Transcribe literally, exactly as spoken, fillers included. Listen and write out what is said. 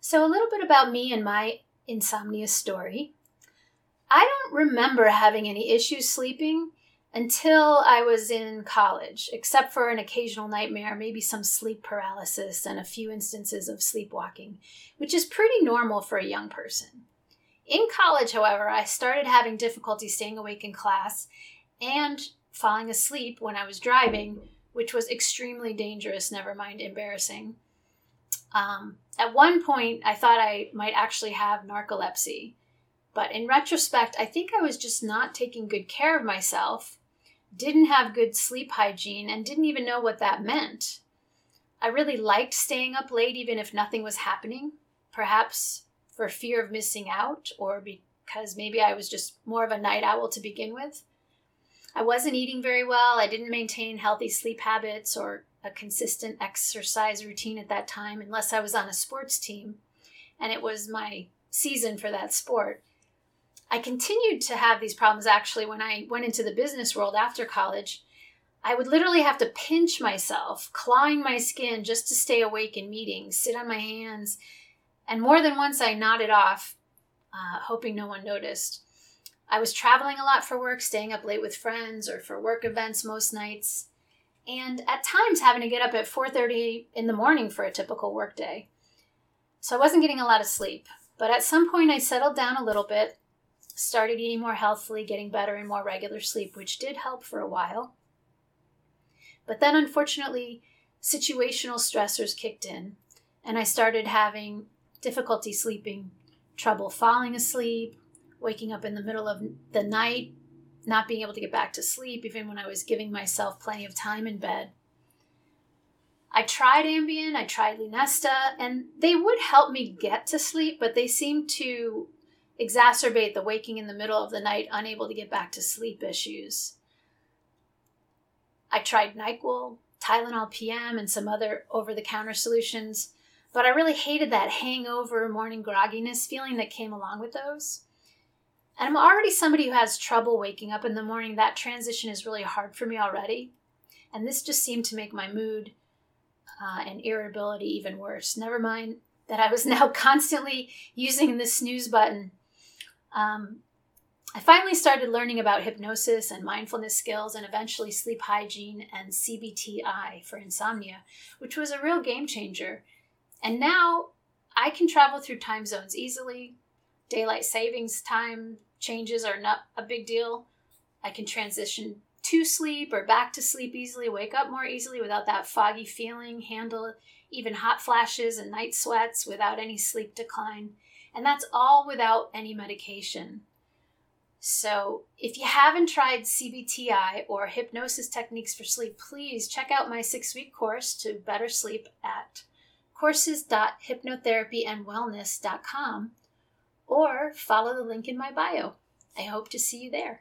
So, a little bit about me and my insomnia story. I don't remember having any issues sleeping until I was in college, except for an occasional nightmare, maybe some sleep paralysis, and a few instances of sleepwalking, which is pretty normal for a young person. In college, however, I started having difficulty staying awake in class and falling asleep when I was driving, which was extremely dangerous, never mind embarrassing. Um, at one point, I thought I might actually have narcolepsy, but in retrospect, I think I was just not taking good care of myself, didn't have good sleep hygiene, and didn't even know what that meant. I really liked staying up late even if nothing was happening, perhaps for fear of missing out or because maybe I was just more of a night owl to begin with. I wasn't eating very well. I didn't maintain healthy sleep habits or a consistent exercise routine at that time unless I was on a sports team and it was my season for that sport. I continued to have these problems actually when I went into the business world after college. I would literally have to pinch myself, clawing my skin just to stay awake in meetings, sit on my hands, and more than once I nodded off, uh, hoping no one noticed. I was traveling a lot for work, staying up late with friends or for work events most nights, and at times having to get up at four thirty in the morning for a typical work day. So I wasn't getting a lot of sleep, but at some point I settled down a little bit, started eating more healthfully, getting better and more regular sleep, which did help for a while. But then unfortunately, situational stressors kicked in, and I started having difficulty sleeping, trouble falling asleep, waking up in the middle of the night, not being able to get back to sleep, even when I was giving myself plenty of time in bed. I tried Ambien, I tried Lunesta, and they would help me get to sleep, but they seemed to exacerbate the waking in the middle of the night, unable to get back to sleep issues. I tried NyQuil, Tylenol P M, and some other over-the-counter solutions, but I really hated that hangover, morning grogginess feeling that came along with those. And I'm already somebody who has trouble waking up in the morning. That transition is really hard for me already. And this just seemed to make my mood uh, and irritability even worse. Never mind that I was now constantly using the snooze button. Um, I finally started learning about hypnosis and mindfulness skills and eventually sleep hygiene and C B T I for insomnia, which was a real game changer. And now I can travel through time zones easily. Daylight savings time changes are not a big deal. I can transition to sleep or back to sleep easily, wake up more easily without that foggy feeling, handle even hot flashes and night sweats without any sleep decline. And that's all without any medication. So if you haven't tried C B T I or hypnosis techniques for sleep, please check out my six-week course to better sleep at courses dot hypnotherapy and wellness dot com or follow the link in my bio. I hope to see you there.